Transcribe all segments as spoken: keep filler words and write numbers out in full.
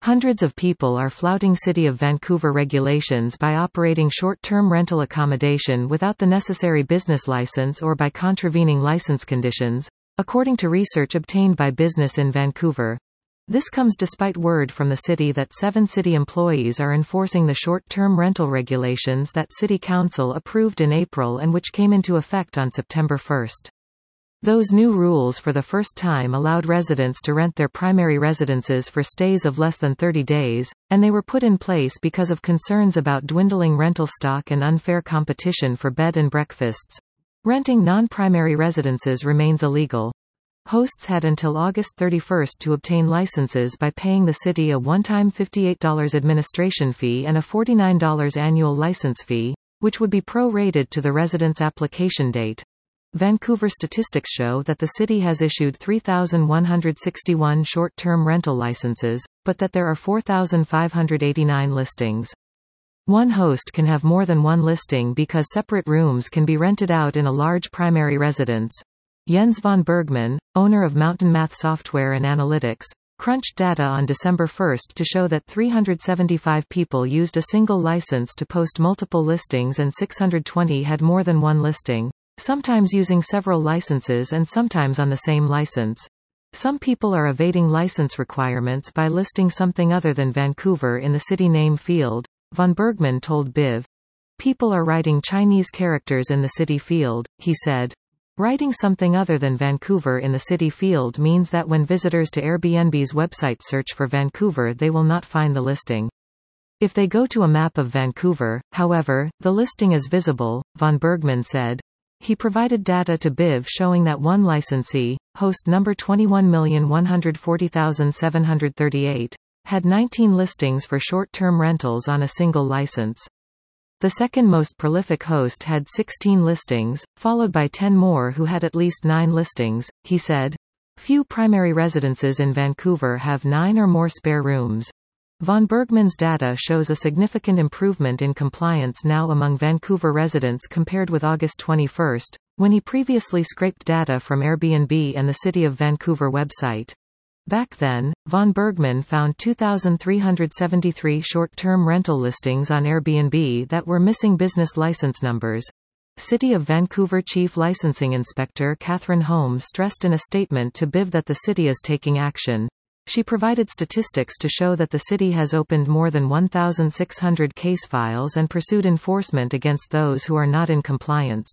Hundreds of people are flouting City of Vancouver regulations by operating short-term rental accommodation without the necessary business license or by contravening license conditions, according to research obtained by Business in Vancouver. This comes despite word from the city that seven city employees are enforcing the short-term rental regulations that City Council approved in April and which came into effect on September first. Those new rules for the first time allowed residents to rent their primary residences for stays of less than thirty days, and they were put in place because of concerns about dwindling rental stock and unfair competition for bed and breakfasts. Renting non-primary residences remains illegal. Hosts had until August thirty-first to obtain licenses by paying the city a one-time fifty-eight dollars administration fee and a forty-nine dollars annual license fee, which would be pro-rated to the resident's application date. Vancouver statistics show that the city has issued three thousand one hundred sixty-one short-term rental licenses, but that there are four thousand five hundred eighty-nine listings. One host can have more than one listing because separate rooms can be rented out in a large primary residence. Jens von Bergman, owner of Mountain Math Software and Analytics, crunched data on December first to show that three hundred seventy-five people used a single license to post multiple listings and six hundred twenty had more than one listing, sometimes using several licenses and sometimes on the same license. Some people are evading license requirements by listing something other than Vancouver in the city name field, von Bergman told B I V. People are writing Chinese characters in the city field, he said. Writing something other than Vancouver in the city field means that when visitors to Airbnb's website search for Vancouver they will not find the listing. If they go to a map of Vancouver, however, the listing is visible, von Bergman said. He provided data to B I V showing that one licensee, host number twenty-one million one hundred forty thousand seven hundred thirty-eight, had nineteen listings for short-term rentals on a single license. The second most prolific host had sixteen listings, followed by ten more who had at least nine listings, he said. Few primary residences in Vancouver have nine or more spare rooms. Von Bergman's data shows a significant improvement in compliance now among Vancouver residents compared with August twenty-first, when he previously scraped data from Airbnb and the City of Vancouver website. Back then, von Bergman found two thousand three hundred seventy-three short-term rental listings on Airbnb that were missing business license numbers. City of Vancouver Chief Licensing Inspector Catherine Holm stressed in a statement to B I V that the city is taking action. She provided statistics to show that the city has opened more than one thousand six hundred case files and pursued enforcement against those who are not in compliance.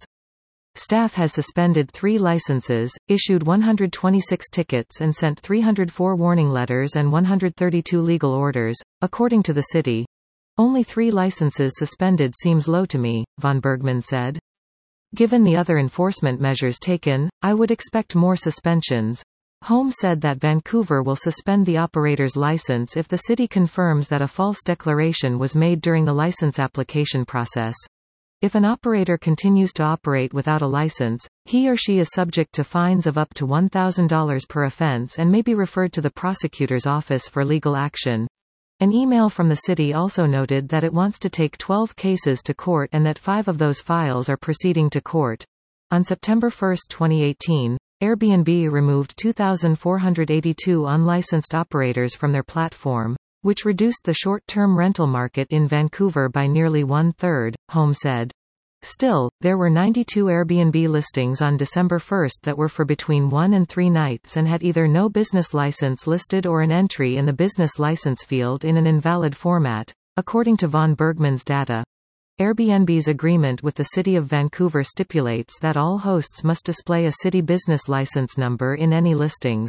Staff has suspended three licenses, issued one hundred twenty-six tickets and sent three hundred four warning letters and one hundred thirty-two legal orders, according to the city. Only three licenses suspended seems low to me, von Bergman said. Given the other enforcement measures taken, I would expect more suspensions. Holm said that Vancouver will suspend the operator's license if the city confirms that a false declaration was made during the license application process. If an operator continues to operate without a license, he or she is subject to fines of up to one thousand dollars per offense and may be referred to the prosecutor's office for legal action. An email from the city also noted that it wants to take twelve cases to court and that five of those files are proceeding to court. On September first, twenty eighteen, Airbnb removed two thousand four hundred eighty-two unlicensed operators from their platform, which reduced the short-term rental market in Vancouver by nearly one-third, Holm said. Still, there were ninety-two Airbnb listings on December first that were for between one and three nights and had either no business license listed or an entry in the business license field in an invalid format, according to von Bergman's data. Airbnb's agreement with the City of Vancouver stipulates that all hosts must display a city business license number in any listings.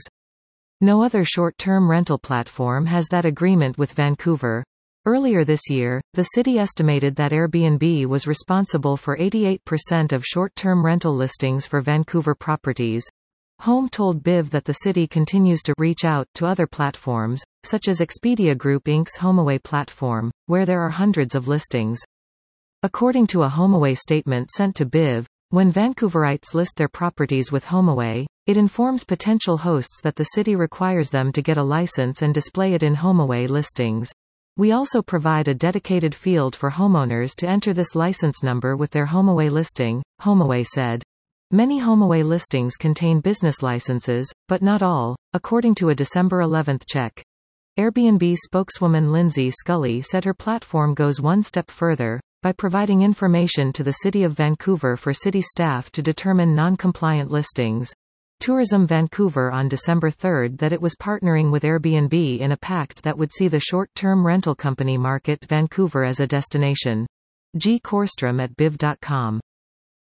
No other short-term rental platform has that agreement with Vancouver. Earlier this year, the city estimated that Airbnb was responsible for eighty-eight percent of short-term rental listings for Vancouver properties. Holm told B I V that the city continues to reach out to other platforms, such as Expedia Group Incorporated's HomeAway platform, where there are hundreds of listings. According to a HomeAway statement sent to B I V, when Vancouverites list their properties with HomeAway, it informs potential hosts that the city requires them to get a license and display it in HomeAway listings. We also provide a dedicated field for homeowners to enter this license number with their HomeAway listing, HomeAway said. Many HomeAway listings contain business licenses, but not all, according to a December eleventh check. Airbnb spokeswoman Lindsay Scully said her platform goes one step further, by providing information to the City of Vancouver for city staff to determine non-compliant listings. Tourism Vancouver on December third that it was partnering with Airbnb in a pact that would see the short-term rental company market Vancouver as a destination. G. Korstrom at biv dot com